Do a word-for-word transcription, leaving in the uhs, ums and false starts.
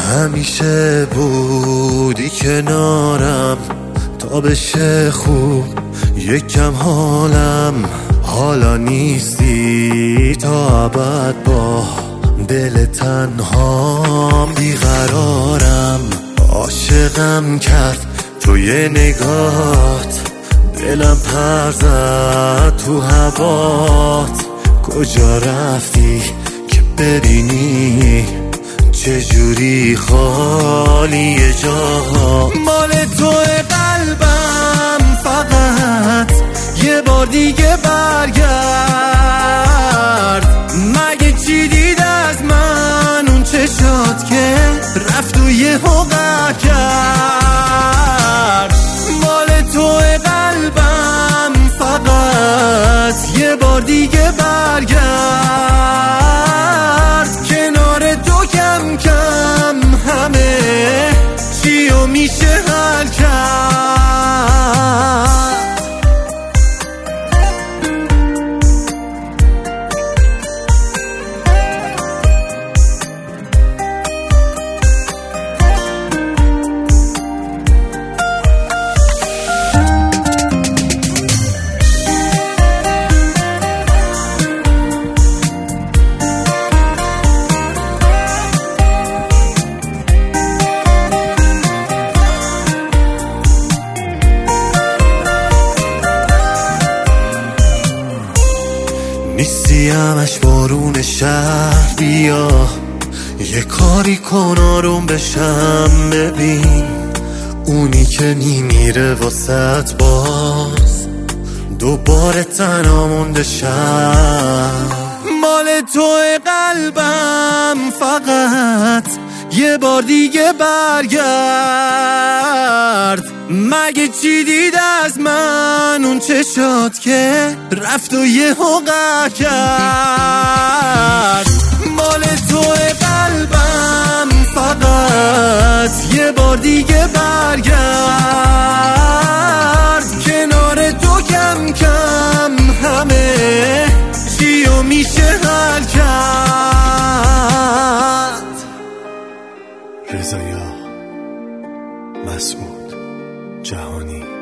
همیشه بودی کنارم تا بشه خوب یکم حالم، حالا نیستی تا ابد با دل تنهام بیقرارم. عاشقم کرد توی نگات، دلم پر زد تو هوات. کجا رفتی که ببینی چجوری خالی جاها؟ مال توی قلبم فقط یه بار دیگه برگرد. مگه چی دید از من اون چشات که رفت و یه حقه کرد؟ مال توی قلبم فقط یه بار دیگه برگرد. کنار تو کم کم همه چیو میشه حل کرد. نیستی همش بارون شهر، بیا یه کاری کن آروم بشم. ببین اونی که میمیره واسط باز دوباره تنها مونده شم. مال توی قلبم فقط یه بار دیگه برگرد. مگه چی دید از من اون چشات که رفت و یه حقه کرد؟ مال توی قلبم فقط یه بار دیگه برگرد. کنار تو کم کم همه چیو میشه حل کرد. رضا مسعود جهانی.